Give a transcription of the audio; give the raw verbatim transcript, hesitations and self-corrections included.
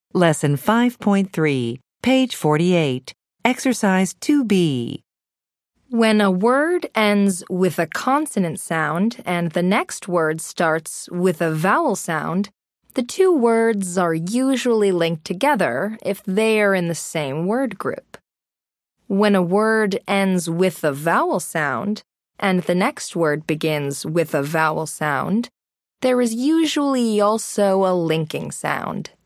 Lesson five point three, page forty-eight, Exercise two B. When a word ends with a consonant sound and the next word starts with a vowel sound, the two words are usually linked together if they are in the same word group. When a word ends with a vowel sound and the next word begins with a vowel sound, there is usually also a linking sound.